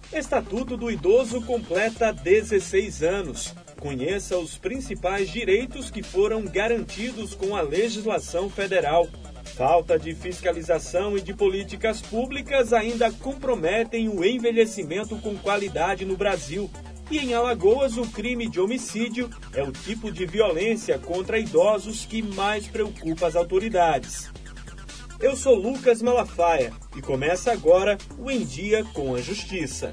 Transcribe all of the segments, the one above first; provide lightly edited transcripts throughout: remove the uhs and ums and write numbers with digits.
Estatuto do Idoso completa 16 anos. Conheça os principais direitos que foram garantidos com a legislação federal. Falta de fiscalização e de políticas públicas ainda comprometem o envelhecimento com qualidade no Brasil. E em Alagoas, o crime de homicídio é o tipo de violência contra idosos que mais preocupa as autoridades. Eu sou Lucas Malafaia e começa agora o Em Dia com a Justiça.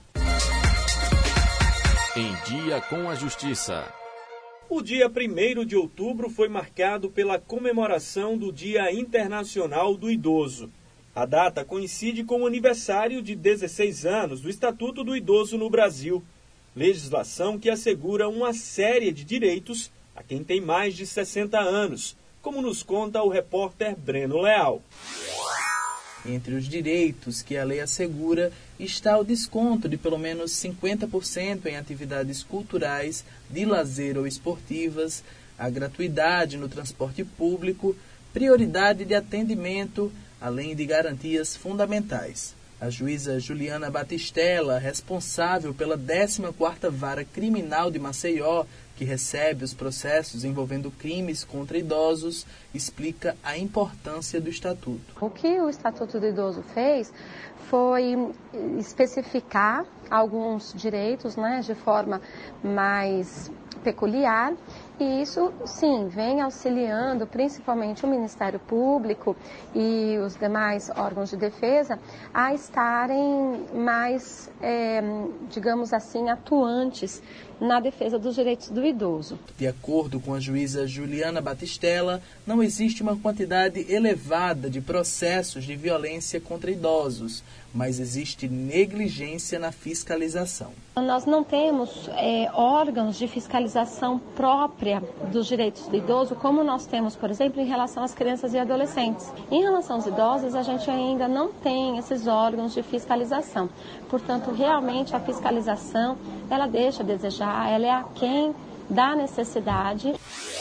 Em Dia com a Justiça. O dia 1º de outubro foi marcado pela comemoração do Dia Internacional do Idoso. A data coincide com o aniversário de 16 anos do Estatuto do Idoso no Brasil, legislação que assegura uma série de direitos a quem tem mais de 60 anos, como nos conta o repórter Breno Leal. Entre os direitos que a lei assegura está o desconto de pelo menos 50% em atividades culturais, de lazer ou esportivas, a gratuidade no transporte público, prioridade de atendimento, além de garantias fundamentais. A juíza Juliana Batistella, responsável pela 14ª Vara Criminal de Maceió, que recebe os processos envolvendo crimes contra idosos, explica a importância do Estatuto. O que o Estatuto do Idoso fez foi especificar alguns direitos, de forma mais peculiar, e isso, sim, vem auxiliando principalmente o Ministério Público e os demais órgãos de defesa a estarem mais, digamos assim, atuantes na defesa dos direitos do idoso. De acordo com a juíza Juliana Batistella, não existe uma quantidade elevada de processos de violência contra idosos, mas existe negligência na fiscalização. Nós não temos órgãos de fiscalização própria dos direitos do idoso, como nós temos, por exemplo, em relação às crianças e adolescentes. Em relação aos idosos, a gente ainda não tem esses órgãos de fiscalização. Portanto, realmente a fiscalização, ela deixa a desejar, ela é aquém da necessidade.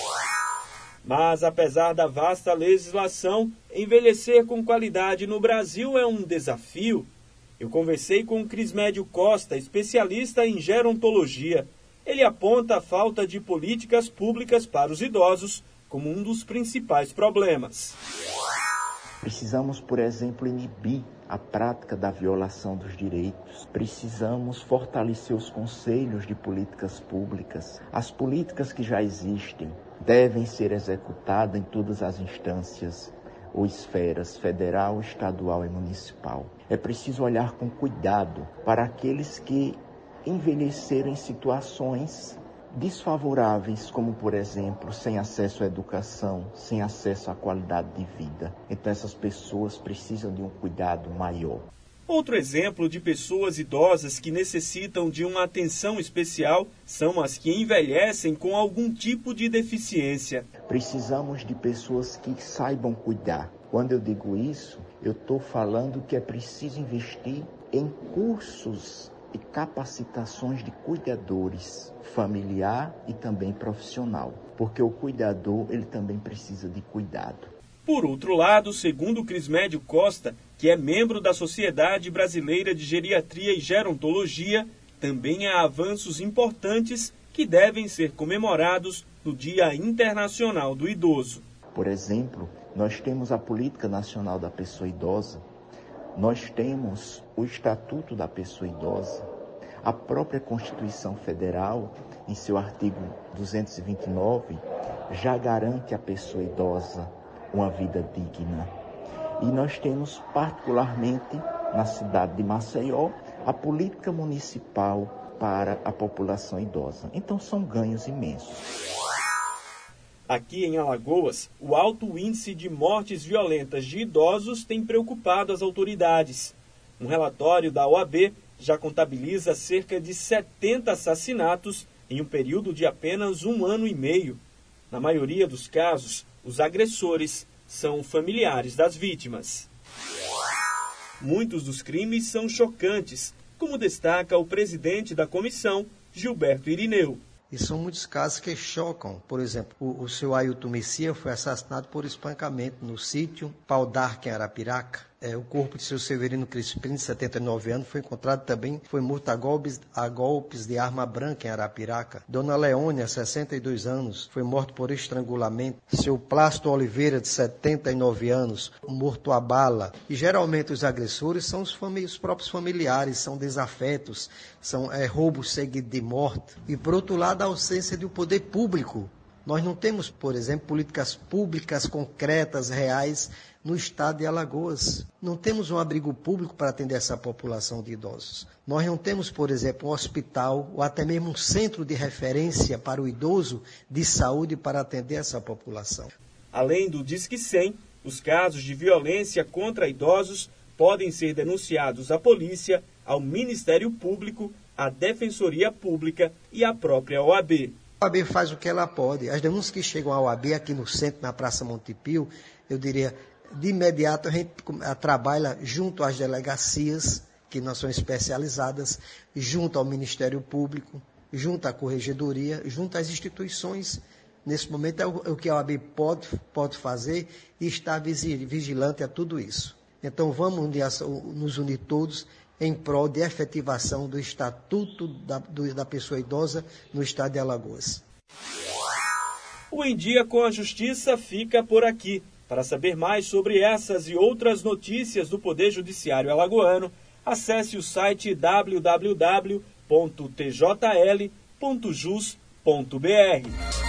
Mas, apesar da vasta legislação, envelhecer com qualidade no Brasil é um desafio. Eu conversei com Crismédio Costa, especialista em gerontologia. Ele aponta a falta de políticas públicas para os idosos como um dos principais problemas. Precisamos, por exemplo, inibir a prática da violação dos direitos. Precisamos fortalecer os conselhos de políticas públicas. As políticas que já existem devem ser executadas em todas as instâncias ou esferas, federal, estadual e municipal. É preciso olhar com cuidado para aqueles que envelheceram em situações desfavoráveis, como, por exemplo, sem acesso à educação, sem acesso à qualidade de vida. Então, essas pessoas precisam de um cuidado maior. Outro exemplo de pessoas idosas que necessitam de uma atenção especial são as que envelhecem com algum tipo de deficiência. Precisamos de pessoas que saibam cuidar. Quando eu digo isso, eu estou falando que é preciso investir em cursos e capacitações de cuidadores, familiar e também profissional, porque o cuidador ele também precisa de cuidado. Por outro lado, segundo Crismédio Costa, que é membro da Sociedade Brasileira de Geriatria e Gerontologia, também há avanços importantes que devem ser comemorados no Dia Internacional do Idoso. Por exemplo, nós temos a Política Nacional da Pessoa Idosa, nós temos o Estatuto da Pessoa Idosa, a própria Constituição Federal, em seu artigo 229, já garante à pessoa idosa uma vida digna. E nós temos, particularmente, na cidade de Maceió, a política municipal para a população idosa. Então, são ganhos imensos. Aqui em Alagoas, o alto índice de mortes violentas de idosos tem preocupado as autoridades. Um relatório da OAB já contabiliza cerca de 70 assassinatos em um período de apenas 1 ano e meio. Na maioria dos casos, os agressores são familiares das vítimas. Muitos dos crimes são chocantes, como destaca o presidente da comissão, Gilberto Irineu. E são muitos casos que chocam. Por exemplo, o seu Ailton Messias foi assassinado por espancamento no sítio Pau d'Arco, em Arapiraca. O corpo de seu Severino Crispim, de 79 anos, foi encontrado também, foi morto a golpes de arma branca em Arapiraca. Dona Leônia, 62 anos, foi morto por estrangulamento. Seu Plácido Oliveira, de 79 anos, morto a bala. E geralmente os agressores são os próprios familiares, são desafetos, são roubos seguidos de morte. E por outro lado, a ausência do poder público. Nós não temos, por exemplo, políticas públicas concretas, reais, no estado de Alagoas. Não temos um abrigo público para atender essa população de idosos. Nós não temos, por exemplo, um hospital ou até mesmo um centro de referência para o idoso de saúde para atender essa população. Além do Disque 100, os casos de violência contra idosos podem ser denunciados à polícia, ao Ministério Público, à Defensoria Pública e à própria OAB. A OAB faz o que ela pode. As denúncias que chegam à OAB aqui no centro, na Praça Montepio, eu diria, de imediato a gente trabalha junto às delegacias, que não são especializadas, junto ao Ministério Público, junto à Corregedoria, junto às instituições. Nesse momento é o que a OAB pode fazer e estar vigilante a tudo isso. Então vamos nos unir todos em prol de efetivação do Estatuto da Pessoa Idosa no estado de Alagoas. O Em Dia com a Justiça fica por aqui. Para saber mais sobre essas e outras notícias do Poder Judiciário alagoano, acesse o site www.tjl.jus.br.